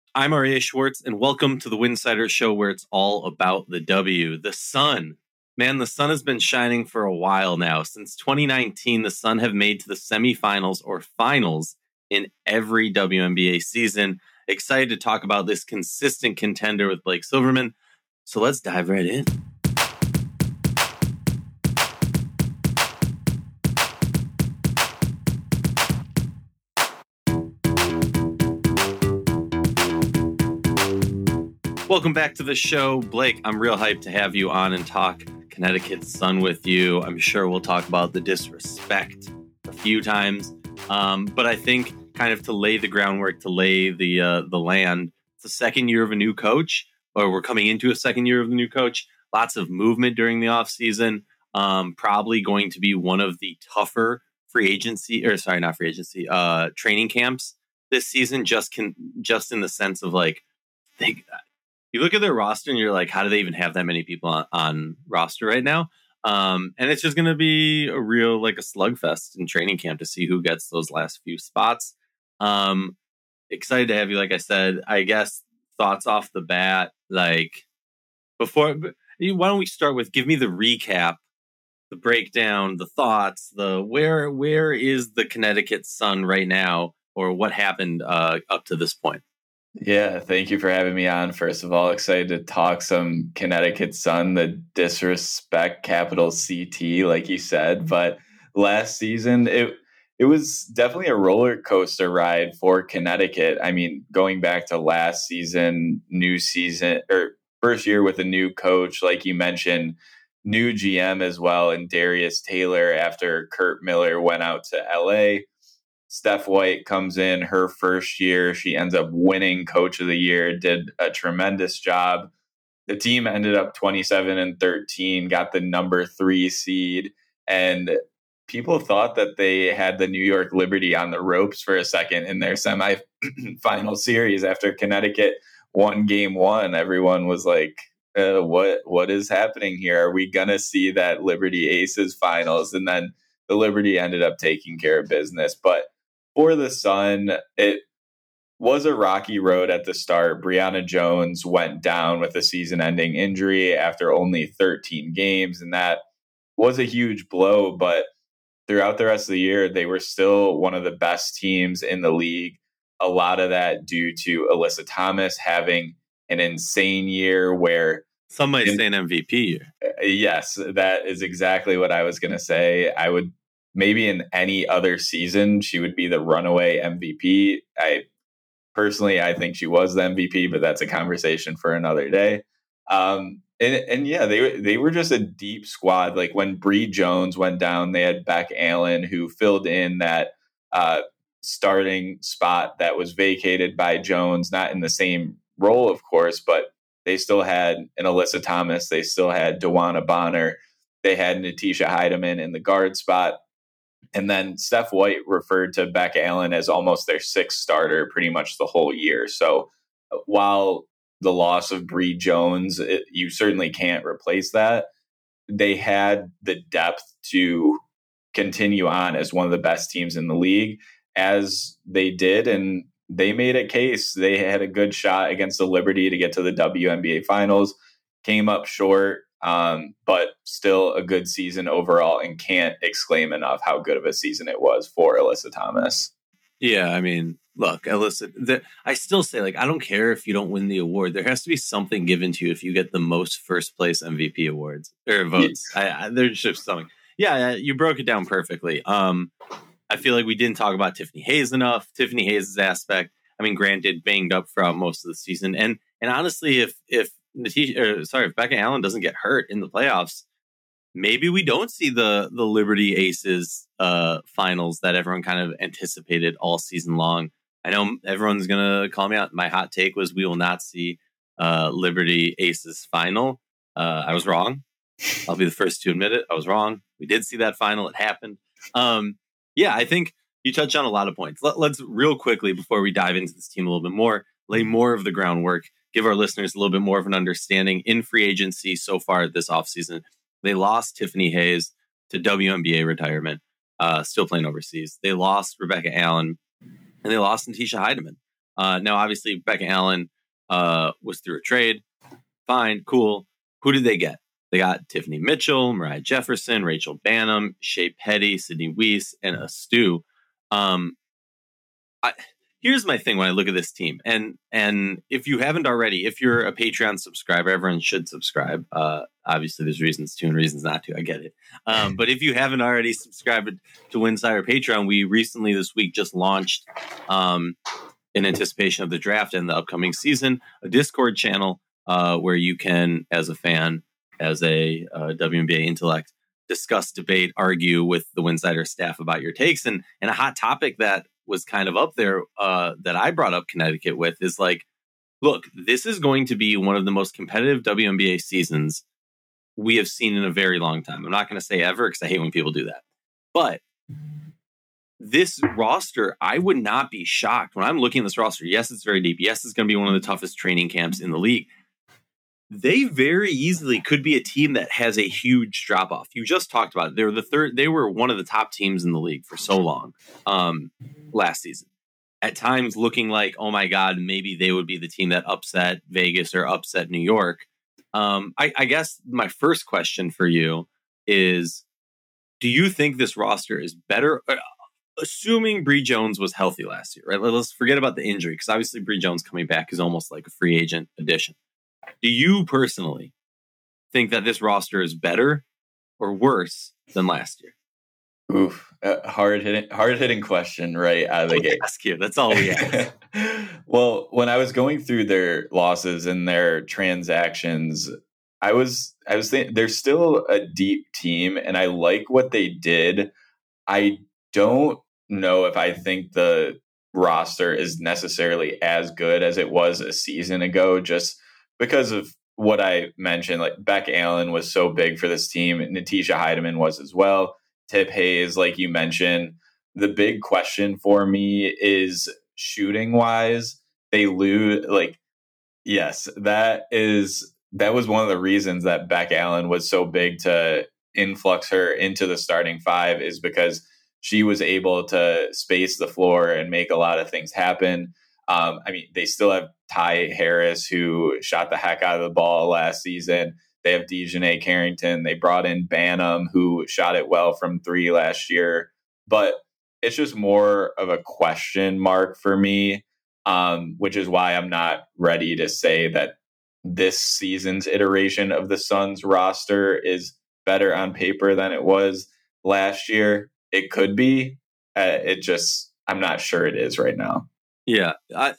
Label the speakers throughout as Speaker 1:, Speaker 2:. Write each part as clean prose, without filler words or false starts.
Speaker 1: I'm Aryeh Schwartz, and welcome to the Winsidr Show, where it's all about the W. The sun. Man, the sun has been shining for a while now. Since 2019, the Sun have made to the semifinals or finals in every WNBA season. Excited to talk about this consistent contender with Blake Silverman. So let's dive right in. Welcome back to the show. Blake, I'm real hyped to have you on and talk Connecticut Sun with you. I'm sure we'll talk about the disrespect a few times. But I think kind of to lay the groundwork, to lay the land, it's the second year of a new coach, or we're coming into a second year of the new coach. Lots of movement during the offseason. Probably going to be one of the tougher training camps this season, just in the sense of like, you look at their roster and you're like, how do they even have that many people on roster right now? And it's just going to be a real, like a slugfest in training camp to see who gets those last few spots. Excited to have you. Like I said, I guess thoughts off the bat, like why don't we start with, give me the recap, the breakdown, the thoughts, where is the Connecticut Sun right now, or what happened up to this point?
Speaker 2: Yeah, thank you for having me on. First of all, excited to talk some Connecticut Sun, the disrespect, capital CT, like you said. But last season, it was definitely a roller coaster ride for Connecticut. I mean, going back to last season, new season, or first year with a new coach, like you mentioned, new GM as well, and Darius Taylor after Curt Miller went out to LA. Steph White comes in her first year. She ends up winning Coach of the Year, did a tremendous job. The team ended up 27-13, got the number 3 seed. And people thought that they had the New York Liberty on the ropes for a second in their semifinal series after Connecticut won game 1. Everyone was like, what is happening here? Are we going to see that Liberty Aces finals? And then the Liberty ended up taking care of business. But for the Sun, it was a rocky road at the start. Brianna Jones went down with a season-ending injury after only 13 games, and that was a huge blow. But throughout the rest of the year, they were still one of the best teams in the league. A lot of that due to Alyssa Thomas having an insane year where
Speaker 1: some might say an MVP year.
Speaker 2: Yes, that is exactly what I was going to say. I would maybe in any other season, she would be the runaway MVP. I think she was the MVP, but that's a conversation for another day. And yeah, they were just a deep squad. Like when Bree Jones went down, they had Beck Allen, who filled in that starting spot that was vacated by Jones, not in the same role, of course, but they still had an Alyssa Thomas. They still had DeWanna Bonner. They had Natisha Heidemann in the guard spot. And then Steph White referred to Beck Allen as almost their 6th starter pretty much the whole year. So while the loss of Bree Jones, you certainly can't replace that, they had the depth to continue on as one of the best teams in the league, as they did. And they made a case. They had a good shot against the Liberty to get to the WNBA finals, came up short. But still a good season overall, and can't exclaim enough how good of a season it was for Alyssa Thomas.
Speaker 1: Yeah, I mean, look, Alyssa, I still say, like, I don't care if you don't win the award. There has to be something given to you if you get the most first place MVP awards or votes. Yeah. There's just something. Yeah, you broke it down perfectly. I feel like we didn't talk about Tiffany Hayes enough. Tiffany Hayes' aspect. I mean, granted, banged up throughout most of the season, and honestly, if Becca Allen doesn't get hurt in the playoffs, maybe we don't see the Liberty Aces finals that everyone kind of anticipated all season long. I know everyone's going to call me out. My hot take was we will not see Liberty Aces final. I was wrong. I'll be the first to admit it. I was wrong. We did see that final. It happened. Yeah, I think you touched on a lot of points. Let's real quickly, before we dive into this team a little bit more, lay more of the groundwork, give our listeners a little bit more of an understanding. In free agency so far this offseason, they lost Tiffany Hayes to WNBA retirement, still playing overseas. They lost Rebecca Allen, and they lost Natisha Heidemann. Now, obviously, Becca Allen was through a trade. Fine, cool. Who did they get? They got Tiffany Mitchell, Mariah Jefferson, Rachel Banham, Shea Petty, Sydney Weiss, and Astu. Here's my thing when I look at this team, and if you haven't already, if you're a Patreon subscriber, everyone should subscribe. Obviously, there's reasons to and reasons not to. I get it. But if you haven't already subscribed to Winsider Patreon, we recently this week just launched, in anticipation of the draft and the upcoming season, a Discord channel where you can, as a fan, as a WNBA intellect, discuss, debate, argue with the Winsider staff about your takes. And a hot topic that was kind of up there that I brought up Connecticut with is like, look, this is going to be one of the most competitive WNBA seasons we have seen in a very long time. I'm not going to say ever because I hate when people do that. But this roster, I would not be shocked when I'm looking at this roster. Yes, it's very deep. Yes, it's going to be one of the toughest training camps in the league. They very easily could be a team that has a huge drop off. You just talked about it. They were the third. They were one of the top teams in the league for so long last season. At times looking like, oh my God, maybe they would be the team that upset Vegas or upset New York. I guess my first question for you is, do you think this roster is better? Assuming Bree Jones was healthy last year, right? Let's forget about the injury, because obviously Bree Jones coming back is almost like a free agent addition. Do you personally think that this roster is better or worse than last year?
Speaker 2: Oof, hard hitting question right out of the gate.
Speaker 1: Ask you. That's all we ask.
Speaker 2: Well, when I was going through their losses and their transactions, I was thinking they're still a deep team, and I like what they did. I don't know if I think the roster is necessarily as good as it was a season ago, just because of what I mentioned. Like, Becca Allen was so big for this team. Natisha Heidemann was as well. Tip Hayes, like you mentioned. The big question for me is shooting wise. They lose. Like, yes, that was one of the reasons that Becca Allen was so big to influx her into the starting five, is because she was able to space the floor and make a lot of things happen. I mean, they still have Ty Harris, who shot the heck out of the ball last season. They have Dejanay Carrington. They brought in Banham, who shot it well from three last year. But it's just more of a question mark for me, which is why I'm not ready to say that this season's iteration of the Suns roster is better on paper than it was last year. It could be. I'm not sure it is right now.
Speaker 1: Yeah,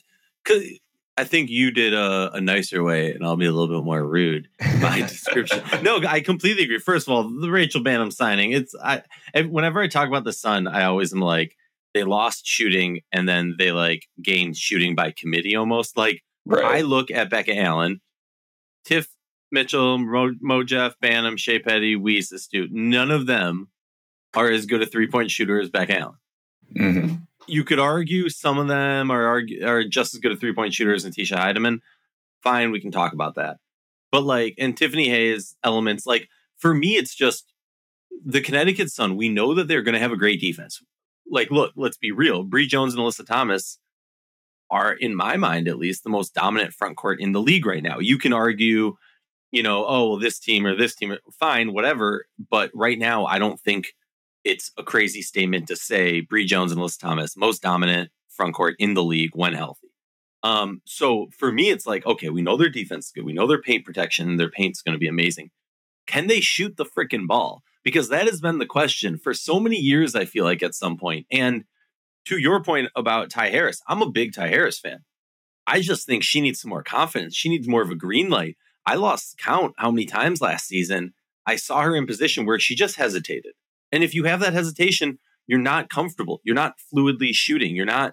Speaker 1: I think you did a nicer way, and I'll be a little bit more rude in my description. No, I completely agree. First of all, the Rachel Banham signing, whenever I talk about the Sun, I always am like, they lost shooting and then they like gained shooting by committee almost. Like, right. I look at Becca Allen, Tiff Mitchell, Mo Jeff, Banham, Shea Petty, Weiss, Astu. None of them are as good a 3-point shooter as Becca Allen.
Speaker 2: Mm-hmm.
Speaker 1: You could argue some of them are just as good a 3-point shooters as Natisha Heidemann. Fine, we can talk about that. But like, and Tiffany Hayes elements, like, for me, it's just the Connecticut Sun. We know that they're going to have a great defense. Like, look, let's be real. Bree Jones and Alyssa Thomas are, in my mind at least, the most dominant front court in the league right now. You can argue, oh, well, this team, fine, whatever. But right now, I don't think it's a crazy statement to say Bree Jones and Alyssa Thomas, most dominant front court in the league when healthy. So for me, it's like, okay, we know their defense is good. We know their paint protection. Their paint's going to be amazing. Can they shoot the freaking ball? Because that has been the question for so many years, I feel like, at some point. And to your point about Ty Harris, I'm a big Ty Harris fan. I just think she needs some more confidence. She needs more of a green light. I lost count how many times last season I saw her in position where she just hesitated. And if you have that hesitation, you're not comfortable. You're not fluidly shooting. You're not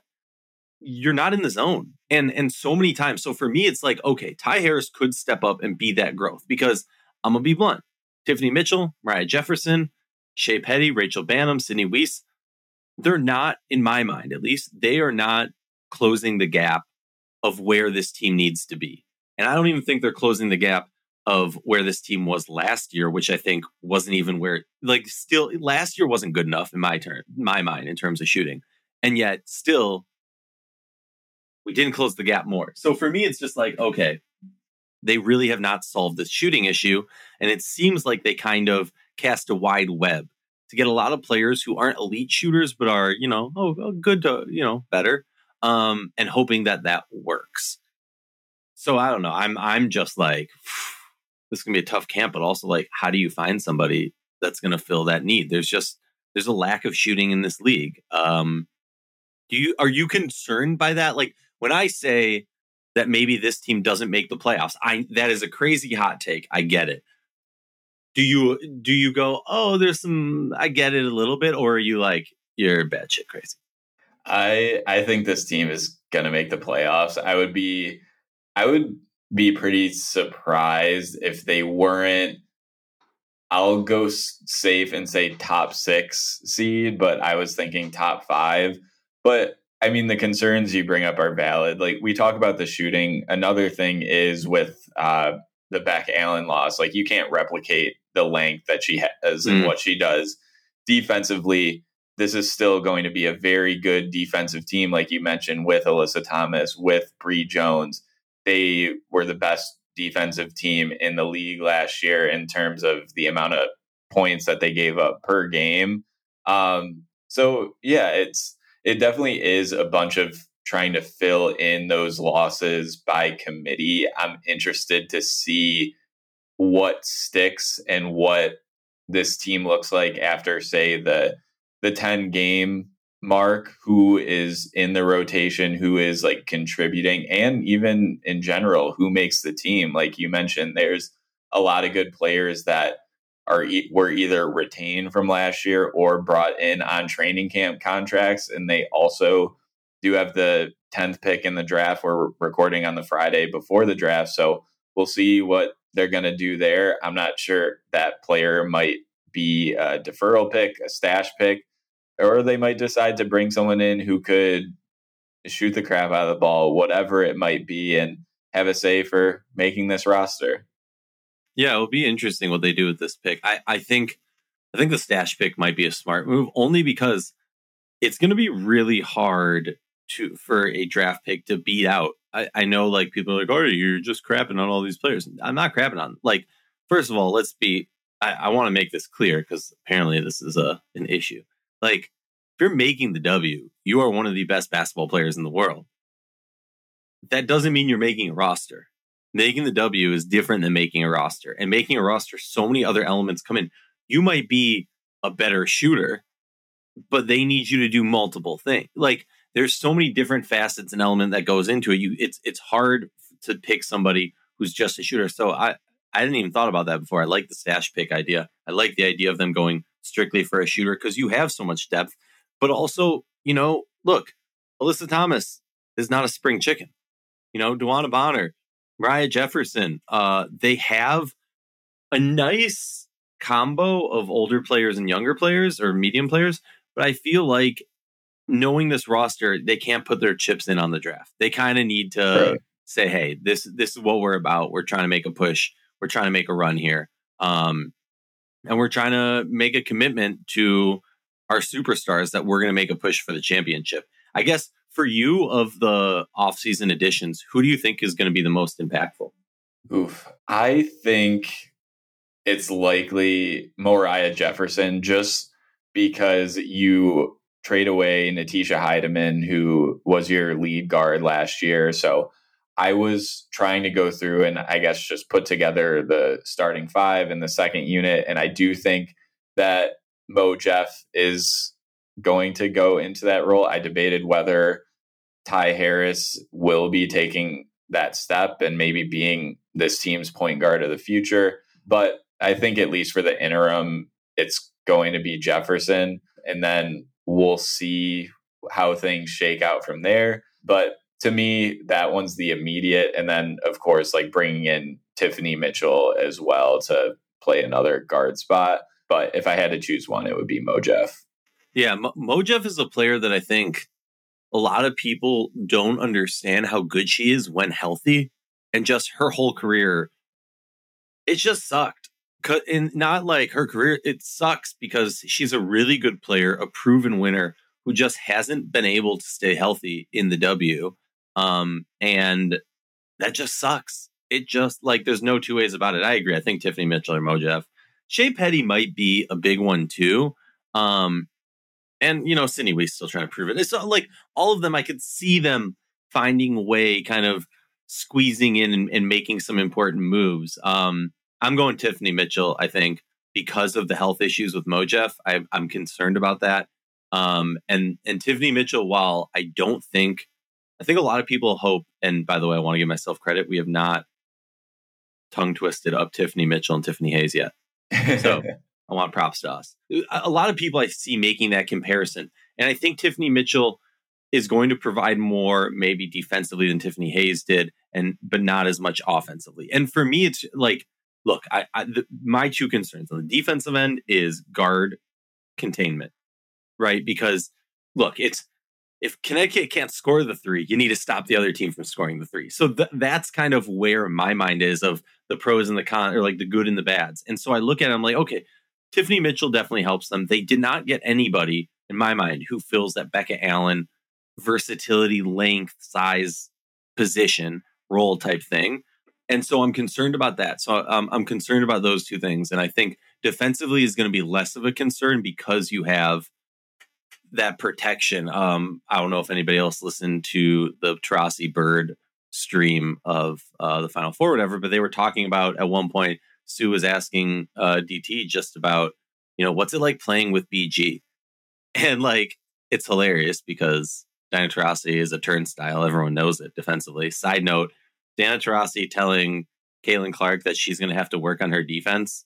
Speaker 1: in the zone. And so many times. So for me, it's like, okay, Ty Harris could step up and be that growth, because I'm going to be blunt. Tiffany Mitchell, Mariah Jefferson, Shea Petty, Rachel Banham, Sydney Weiss, they're not, in my mind at least, they are not closing the gap of where this team needs to be. And I don't even think they're closing the gap of where this team was last year, which I think wasn't even where, like, still last year wasn't good enough in my mind in terms of shooting. And yet still, we didn't close the gap more. So for me, it's just like, okay, they really have not solved this shooting issue. And it seems like they kind of cast a wide web to get a lot of players who aren't elite shooters, but are, good to, better, and hoping that works. So I don't know. I'm just like, this is going to be a tough camp, but also like, how do you find somebody that's going to fill that need? There's a lack of shooting in this league. Are you concerned by that? Like when I say that maybe this team doesn't make the playoffs, that is a crazy hot take. I get it. Do you go, oh, I get it a little bit, or are you like, you're batshit crazy?
Speaker 2: I think this team is gonna make the playoffs. I would be pretty surprised if they weren't. I'll go safe and say top 6 seed, but I was thinking top 5. But I mean, the concerns you bring up are valid. Like we talk about the shooting. Another thing is with the Beck Allen loss. Like you can't replicate the length that she has and what she does defensively. This is still going to be a very good defensive team, like you mentioned, with Alyssa Thomas, with Bree Jones. They were the best defensive team in the league last year in terms of the amount of points that they gave up per game. So yeah, it definitely is a bunch of trying to fill in those losses by committee. I'm interested to see what sticks and what this team looks like after, say, the 10 game mark, who is in the rotation, who is like contributing, and even in general, who makes the team. Like you mentioned, there's a lot of good players that were either retained from last year or brought in on training camp contracts. And they also do have the 10th pick in the draft. We're recording on the Friday before the draft. So we'll see what they're going to do there. I'm not sure that player might be a deferral pick, a stash pick, or they might decide to bring someone in who could shoot the crap out of the ball, whatever it might be, and have a say for making this roster.
Speaker 1: Yeah, it'll be interesting what they do with this pick. I think the stash pick might be a smart move, only because it's going to be really hard for a draft pick to beat out. I know, like, people are like, oh, you're just crapping on all these players. I'm not crapping on. Like, first of all, I want to make this clear, because apparently this is an issue. Like, if you're making the W, you are one of the best basketball players in the world. That doesn't mean you're making a roster. Making the W is different than making a roster. And making a roster, so many other elements come in. You might be a better shooter, but they need you to do multiple things. Like, there's so many different facets and element that goes into it. It's hard to pick somebody who's just a shooter. So I didn't even thought about that before. I like the stash pick idea. I like the idea of them going strictly for a shooter, because you have so much depth. But also, look, Alyssa Thomas is not a spring chicken. DeWanna Bonner, Mariah Jefferson, they have a nice combo of older players and younger players, or medium players. But I feel like, knowing this roster, they can't put their chips in on the draft. They kind of need to say, hey, this is what we're about. We're trying to make a push. We're trying to make a run here. And we're trying to make a commitment to our superstars that we're going to make a push for the championship. I guess for you, of the offseason additions, who do you think is going to be the most impactful?
Speaker 2: Oof. I think it's likely Mariah Jefferson, just because you trade away Natisha Heidemann, who was your lead guard last year. So I was trying to go through and I guess just put together the starting 5 in the second unit. And I do think that Mo Jeff is going to go into that role. I debated whether Ty Harris will be taking that step and maybe being this team's point guard of the future. But I think, at least for the interim, it's going to be Jefferson. And then we'll see how things shake out from there. But to me, that one's the immediate. And then, of course, like bringing in Tiffany Mitchell as well to play another guard spot. But if I had to choose one, it would be Mo Jeff.
Speaker 1: Yeah, Mo Jeff is a player that I think a lot of people don't understand how good she is when healthy. And just her whole career, it just sucked. And not like her career, it sucks because she's a really good player, a proven winner who just hasn't been able to stay healthy in the W. And that just sucks. It just like there's no two ways about it. I agree. I think Tiffany Mitchell or Mojeff. Shea Petty might be a big one too. And Sydney Weiss still trying to prove it. It's like all of them, I could see them finding a way, kind of squeezing in and making some important moves. I'm going Tiffany Mitchell, I think, because of the health issues with Mojeff. I'm concerned about that. And Tiffany Mitchell, while I think a lot of people hope, and by the way, I want to give myself credit, we have not tongue twisted up Tiffany Mitchell and Tiffany Hayes yet. So I want props to us. A lot of people I see making that comparison. And I think Tiffany Mitchell is going to provide more maybe defensively than Tiffany Hayes did, but not as much offensively. And for me, it's like, look, my two concerns on the defensive end is guard containment, right? Because look, if Connecticut can't score the three, you need to stop the other team from scoring the three. So that's kind of where my mind is of the pros and the cons, or like the good and the bads. And so I look at it, I'm like, okay, Tiffany Mitchell definitely helps them. They did not get anybody, in my mind, who fills that Becca Allen versatility, length, size, position, role type thing. And so I'm concerned about that. So I'm concerned about those two things. And I think defensively is going to be less of a concern because you have that protection. I don't know if anybody else listened to the Taurasi Bird stream of the Final Four or whatever, but they were talking about at one point, Sue was asking DT just about, what's it like playing with BG? And like, it's hilarious because Diana Taurasi is a turnstile. Everyone knows it defensively. Side note, Diana Taurasi telling Caitlin Clark that she's going to have to work on her defense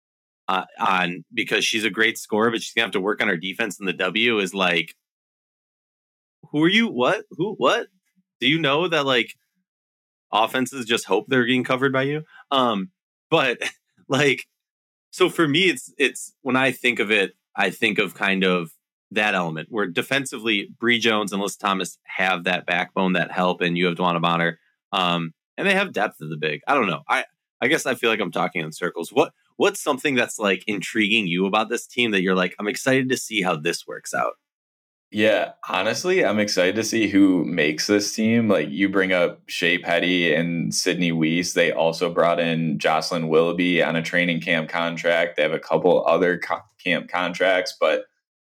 Speaker 1: because she's a great scorer, but she's going to have to work on her defense in the W is like, who are you? What? Who? What? Do you know that like offenses just hope they're getting covered by you? But like, so for me, it's when I think of it, I think of kind of that element where defensively, Bree Jones and Liz Thomas have that backbone, that help, and you have Dwana Bonner, and they have depth of the big. I don't know. I guess I feel like I'm talking in circles. What's something that's like intriguing you about this team that you're like, I'm excited to see how this works out?
Speaker 2: Yeah, honestly, I'm excited to see who makes this team. Like you bring up Shea Petty and Sydney Weiss. They also brought in Jocelyn Willoughby on a training camp contract. They have a couple other camp contracts, but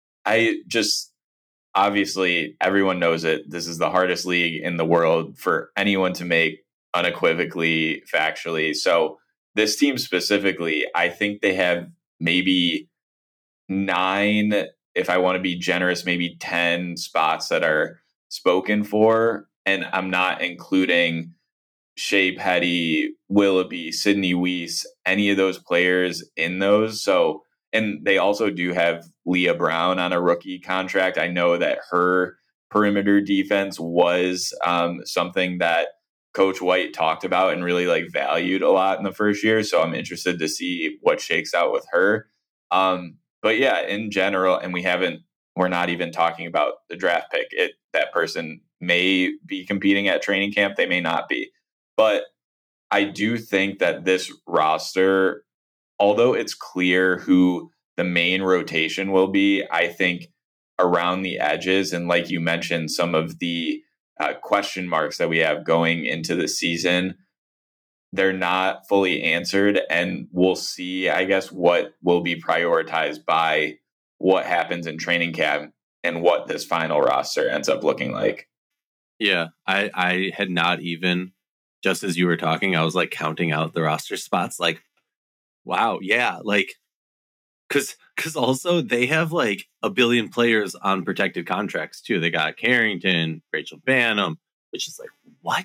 Speaker 2: obviously everyone knows it. This is the hardest league in the world for anyone to make unequivocally, factually. So this team specifically, I think they have maybe 9, if I want to be generous, maybe 10 spots that are spoken for. And I'm not including Shea Petty, Willoughby, Sydney Weiss, any of those players in those. So, and they also do have Leah Brown on a rookie contract. I know that her perimeter defense was something that Coach White talked about and really like valued a lot in the first year. So I'm interested to see what shakes out with her. But yeah, in general, and we're not even talking about the draft pick. That person may be competing at training camp. They may not be. But I do think that this roster, although it's clear who the main rotation will be, I think around the edges, and like you mentioned, some of the question marks that we have going into the season, they're not fully answered. And we'll see, I guess, what will be prioritized by what happens in training camp and what this final roster ends up looking like.
Speaker 1: Yeah, I had not even, just as you were talking, I was like counting out the roster spots like, wow, yeah, like, because also they have like a billion players on protected contracts too. They got Carrington, Rachel Banham, which is like, what?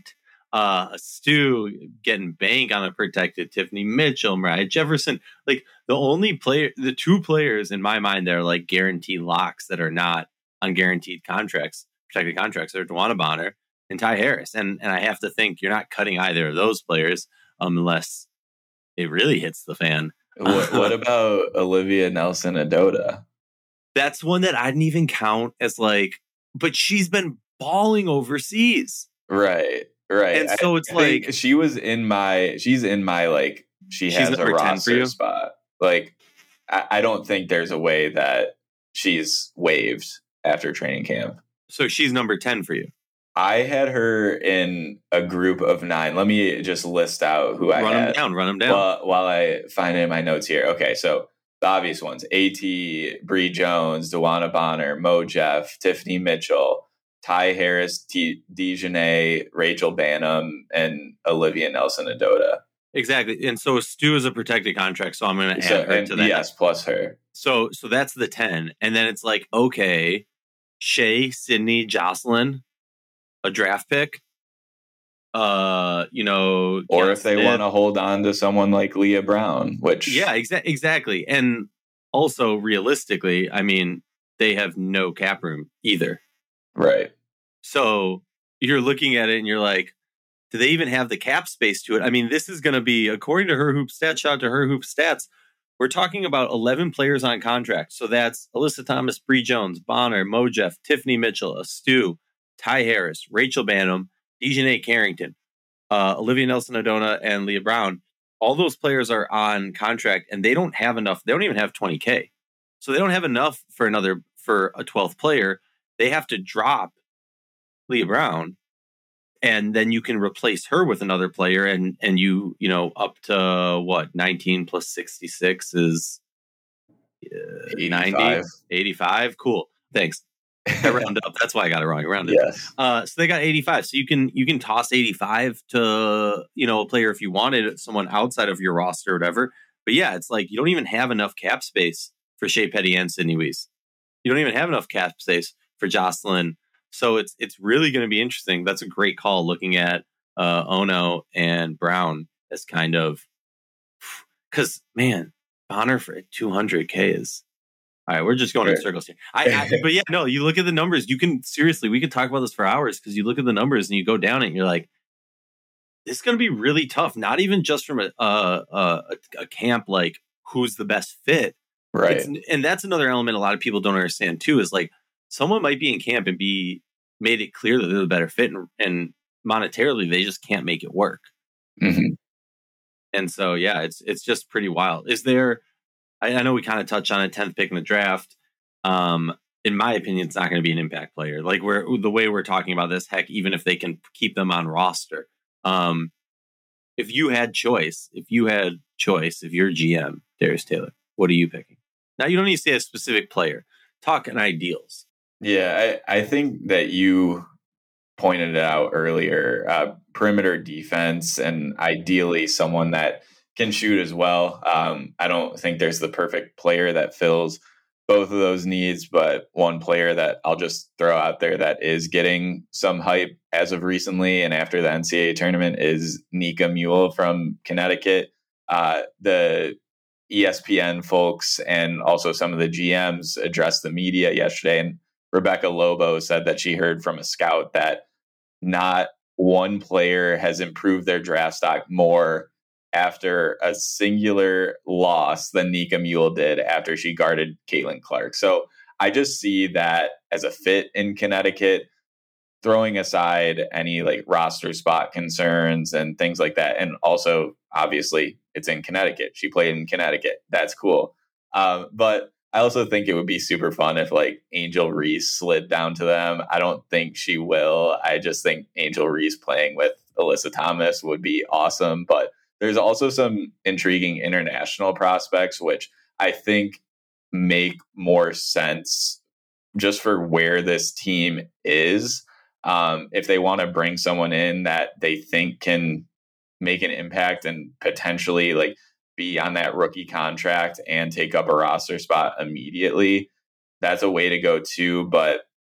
Speaker 1: Stu getting Bank on a protected, Tiffany Mitchell, Mariah Jefferson. Like the two players in my mind that are like guaranteed locks that are not on guaranteed contracts, protected contracts, are Dwana Bonner and Ty Harris. And I have to think you're not cutting either of those players unless it really hits the fan.
Speaker 2: What about Olivia Nelson-Ododa?
Speaker 1: That's one that I didn't even count as like, but she's been balling overseas.
Speaker 2: Right.
Speaker 1: And so it's like
Speaker 2: she's in my like she has a roster spot. Like I don't think there's a way that she's waived after training camp.
Speaker 1: So she's number 10 for you.
Speaker 2: I had her in a group of 9. Let me just list out who I had.
Speaker 1: Run them down.
Speaker 2: While I find it in my notes here. Okay, so the obvious ones: AT, Bree Jones, DeWanna Bonner, Mo Jeff, Tiffany Mitchell, Ty Harris, DeJounte, Rachel Banham, and Olivia Nelson-Ododa.
Speaker 1: Exactly. And so Stu is a protected contract, so I'm going to add her to that.
Speaker 2: Yes, plus her.
Speaker 1: So that's the 10. And then it's like, okay, Shea, Sydney, Jocelyn, a draft pick. Or
Speaker 2: if they want to hold on to someone like Leah Brown, which
Speaker 1: exactly. And also realistically, I mean, they have no cap room either.
Speaker 2: Right.
Speaker 1: So you're looking at it and you're like, do they even have the cap space to it? I mean, this is going to be, according to Her Hoop Stats, shout out to Her Hoop Stats, we're talking about 11 players on contract. So that's Alyssa Thomas, Bree Jones, Bonner, Mo Jeff, Tiffany Mitchell, Stu, Ty Harris, Rachel Banham, DeJounte Carrington, Olivia Nelson-Ododa, and Leah Brown. All those players are on contract, and they don't have enough. They don't even have $20K. So they don't have enough for a 12th player. They have to drop Leah Brown, and then you can replace her with another player, and you up to what, 19 plus 66 is 90, 85. Cool. Thanks. I round up. That's why I got it wrong. I rounded.
Speaker 2: Yes.
Speaker 1: So they got 85. So you can toss 85 to a player if you wanted, someone outside of your roster or whatever. But yeah, it's like you don't even have enough cap space for Shea Petty and Sydney Weiss. You don't even have enough cap space for Jocelyn. So it's really going to be interesting. That's a great call, looking at Ono and Brown as kind of, because man, Bonner for 200K is. All right, we're just going in circles here. But yeah, no, you look at the numbers. You can seriously, we could talk about this for hours, because you look at the numbers and you go down it and you're like, this is going to be really tough. Not even just from a camp, like who's the best fit,
Speaker 2: right?
Speaker 1: And that's another element a lot of people don't understand too. Is like someone might be in camp and be made it clear that they're the better fit, and monetarily they just can't make it work.
Speaker 2: Mm-hmm.
Speaker 1: And so yeah, it's just pretty wild. Is there? I know we kind of touched on a 10th pick in the draft. In my opinion, it's not going to be an impact player. Like the way we're talking about this, heck, even if they can keep them on roster. If you had choice, if you're GM, Darius Taylor, what are you picking? Now, you don't need to say a specific player. Talk in ideals.
Speaker 2: Yeah, I think that you pointed it out earlier. Perimeter defense, and ideally someone that can shoot as well. I don't think there's the perfect player that fills both of those needs, but one player that I'll just throw out there that is getting some hype as of recently and after the NCAA tournament is Nika Mule from Connecticut. The ESPN folks and also some of the GMs addressed the media yesterday, and Rebecca Lobo said that she heard from a scout that not one player has improved their draft stock more after a singular loss than Nika Mule did after she guarded Caitlin Clark. So I just see that as a fit in Connecticut, throwing aside any like roster spot concerns and things like that. And also, obviously, it's in Connecticut. She played in Connecticut. That's cool. But I also think it would be super fun if like Angel Reese slid down to them. I don't think she will. I just think Angel Reese playing with Alyssa Thomas would be awesome. But there's also some intriguing international prospects, which I think make more sense just for where this team is. If they want to bring someone in that they think can make an impact and potentially like be on that rookie contract and take up a roster spot immediately, that's a way to go too. But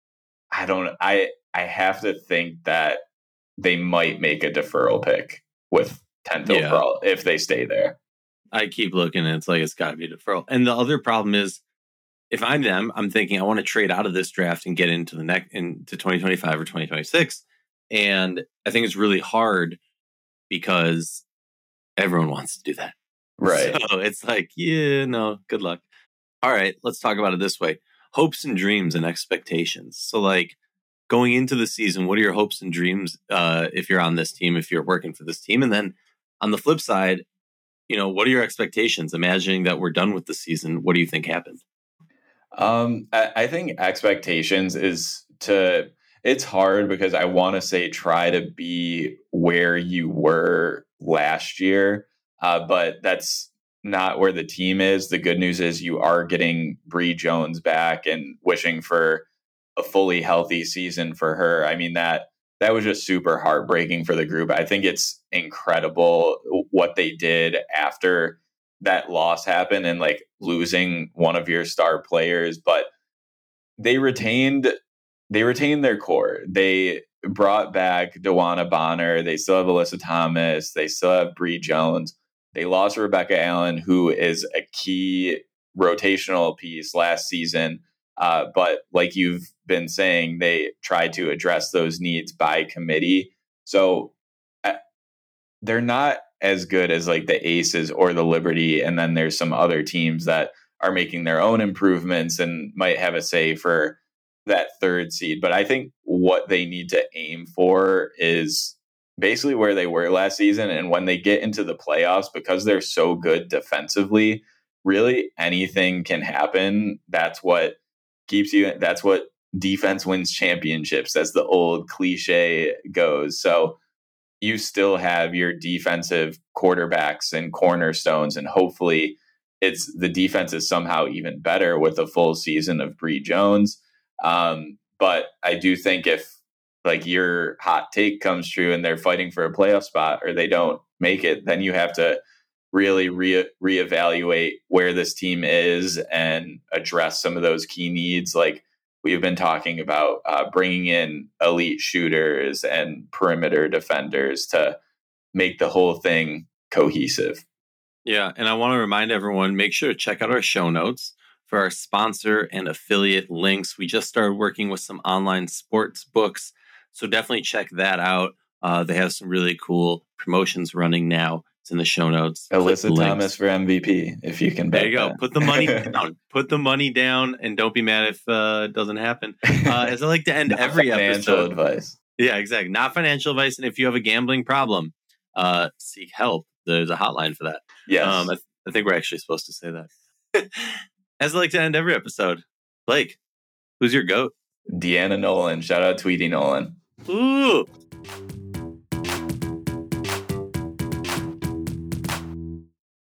Speaker 2: I have to think that they might make a deferral pick with 10th overall if they stay there.
Speaker 1: I keep looking and it's like, it's got to be a deferral. And the other problem is, if I'm them, I'm thinking I want to trade out of this draft and get into into 2025 or 2026. And I think it's really hard because everyone wants to do that.
Speaker 2: Right.
Speaker 1: So it's like, good luck. All right, let's talk about it this way. Hopes and dreams and expectations. So like going into the season, what are your hopes and dreams if you're on this team, if you're working for this team? And then on the flip side, what are your expectations? Imagining that we're done with the season, what do you think happened?
Speaker 2: I think expectations is it's hard because I want to say try to be where you were last year, but that's not where the team is. The good news is you are getting Bree Jones back and wishing for a fully healthy season for her. I mean, that was just super heartbreaking for the group. I think it's incredible what they did after that loss happened and like losing one of your star players, but they retained their core. They brought back Dewana Bonner. They still have Alyssa Thomas. They still have Bree Jones. They lost Rebecca Allen, who is a key rotational piece last season. But like you've been saying, they tried to address those needs by committee. So they're not as good as like the Aces or the Liberty. And then there's some other teams that are making their own improvements and might have a say for that third seed. But I think what they need to aim for is basically where they were last season. And when they get into the playoffs, because they're so good defensively, really anything can happen. That's what defense wins championships, as the old cliche goes. So you still have your defensive quarterbacks and cornerstones, and hopefully the defense is somehow even better with a full season of Bree Jones. But I do think if like your hot take comes true and they're fighting for a playoff spot or they don't make it, then you have to really reevaluate where this team is and address some of those key needs. Like we've been talking about bringing in elite shooters and perimeter defenders to make the whole thing cohesive.
Speaker 1: Yeah, and I want to remind everyone, make sure to check out our show notes for our sponsor and affiliate links. We just started working with some online sports books, so definitely check that out. They have some really cool promotions running now. It's in the show notes.
Speaker 2: Alyssa Thomas for MVP, if you can bet.
Speaker 1: There you go.
Speaker 2: That.
Speaker 1: Put the money down. Put the money down, and don't be mad if it doesn't happen. As I like to end every
Speaker 2: financial
Speaker 1: episode.
Speaker 2: Advice.
Speaker 1: Yeah, exactly. Not financial advice. And if you have a gambling problem, seek help. There's a hotline for that.
Speaker 2: Yes.
Speaker 1: I think we're actually supposed to say that. As I like to end every episode, Blake, who's your GOAT?
Speaker 2: Deanna Nolan. Shout out Tweety Nolan.
Speaker 1: Ooh.